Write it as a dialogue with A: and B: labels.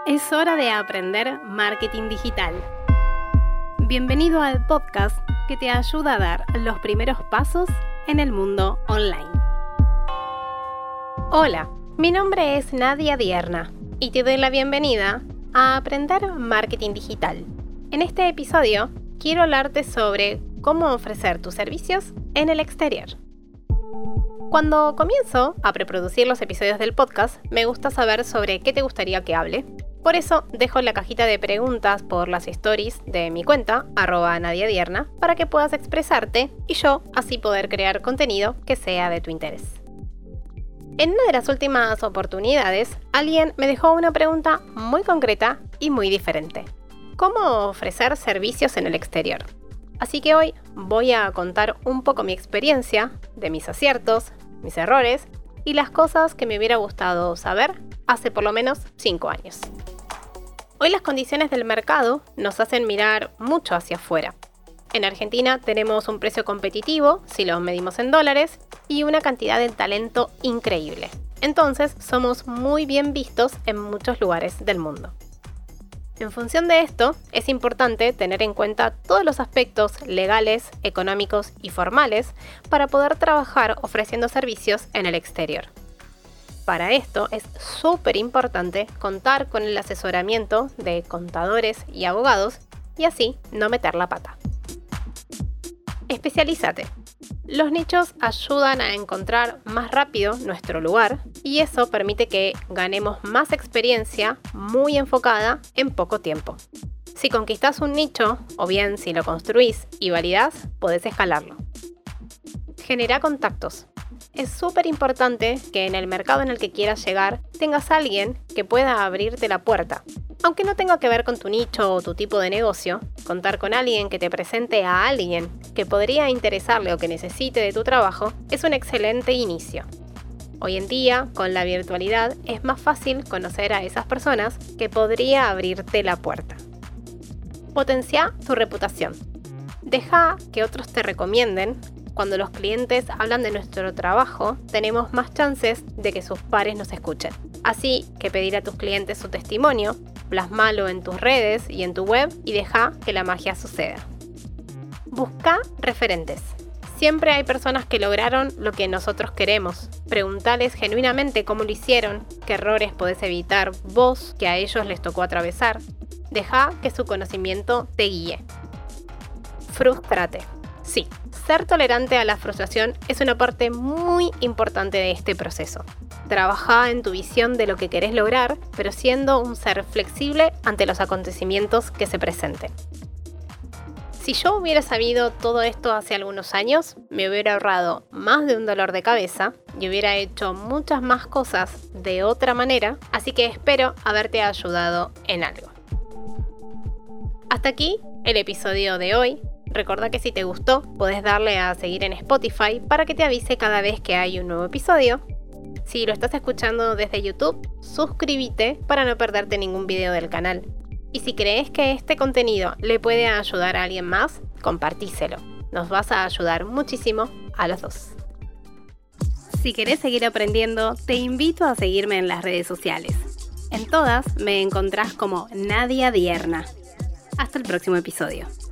A: Es hora de aprender marketing digital. Bienvenido al podcast que te ayuda a dar los primeros pasos en el mundo online. Hola, mi nombre es Nadia Dierna y te doy la bienvenida a Aprender Marketing Digital. En este episodio quiero hablarte sobre cómo ofrecer tus servicios en el exterior. Cuando comienzo a preproducir los episodios del podcast, me gusta saber sobre qué te gustaría que hable. Por eso dejo la cajita de preguntas por las stories de mi cuenta, @NadiaDierna, para que puedas expresarte y yo así poder crear contenido que sea de tu interés. En una de las últimas oportunidades, alguien me dejó una pregunta muy concreta y muy diferente. ¿Cómo ofrecer servicios en el exterior? Así que hoy voy a contar un poco mi experiencia, de mis aciertos, mis errores y las cosas que me hubiera gustado saber hace por lo menos 5 años. Hoy las condiciones del mercado nos hacen mirar mucho hacia afuera. En Argentina tenemos un precio competitivo, si lo medimos en dólares, y una cantidad de talento increíble. Entonces somos muy bien vistos en muchos lugares del mundo. En función de esto, es importante tener en cuenta todos los aspectos legales, económicos y formales para poder trabajar ofreciendo servicios en el exterior. Para esto es súper importante contar con el asesoramiento de contadores y abogados y así no meter la pata. Especialízate. Los nichos ayudan a encontrar más rápido nuestro lugar y eso permite que ganemos más experiencia muy enfocada en poco tiempo. Si conquistás un nicho, o bien si lo construís y validás, podés escalarlo. Genera contactos. Es súper importante que en el mercado en el que quieras llegar tengas a alguien que pueda abrirte la puerta. Aunque no tenga que ver con tu nicho o tu tipo de negocio, contar con alguien que te presente a alguien que podría interesarle o que necesite de tu trabajo es un excelente inicio. Hoy en día, con la virtualidad, es más fácil conocer a esas personas que podría abrirte la puerta. Potencia tu reputación. Deja que otros te recomienden. Cuando los clientes hablan de nuestro trabajo, tenemos más chances de que sus pares nos escuchen. Así que pedir a tus clientes su testimonio, plasmalo en tus redes y en tu web y deja que la magia suceda. Busca referentes. Siempre hay personas que lograron lo que nosotros queremos. Preguntales genuinamente cómo lo hicieron, qué errores podés evitar vos que a ellos les tocó atravesar. Deja que su conocimiento te guíe. Frústrate. Sí, ser tolerante a la frustración es una parte muy importante de este proceso. Trabaja en tu visión de lo que querés lograr, pero siendo un ser flexible ante los acontecimientos que se presenten. Si yo hubiera sabido todo esto hace algunos años, me hubiera ahorrado más de un dolor de cabeza y hubiera hecho muchas más cosas de otra manera, así que espero haberte ayudado en algo. Hasta aquí el episodio de hoy. Recordá que si te gustó, podés darle a seguir en Spotify para que te avise cada vez que hay un nuevo episodio. Si lo estás escuchando desde YouTube, suscríbete para no perderte ningún video del canal. Y si crees que este contenido le puede ayudar a alguien más, compartíselo. Nos vas a ayudar muchísimo a los dos. Si querés seguir aprendiendo, te invito a seguirme en las redes sociales. En todas me encontrás como Nadia Dierna. Hasta el próximo episodio.